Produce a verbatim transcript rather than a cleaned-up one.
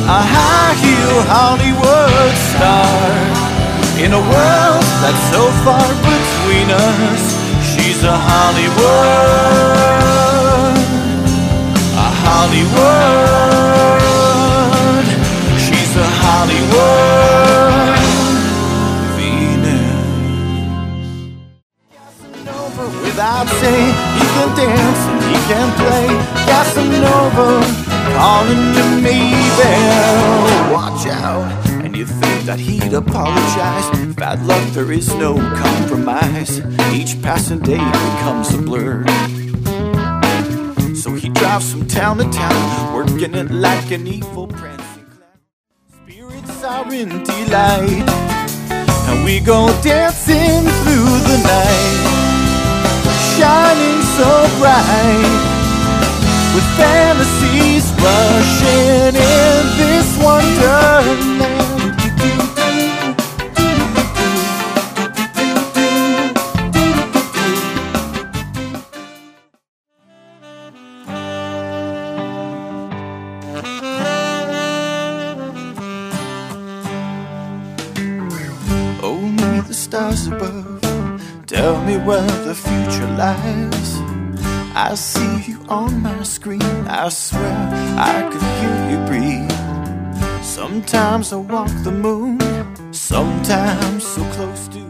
a high-heel Hollywood star. In a world that's so far between us, she's a Hollywood, a Hollywood, she's a Hollywood Venus. Casanova without saying, he can dance and he can play. Casanova, calling you maybe. Watch out, and you think that he'd apologize. Bad luck, there is no compromise. Each passing day becomes a blur. So he drives from town to town, working it like an evil prancing clown. Spirits are in delight, and we go dancing through the night, shining so bright, with fantasies rushing in this wonderland. Only the stars above tell me where the future lies. I see you on my screen, I swear I could hear you breathe. Sometimes I walk the moon, sometimes so close to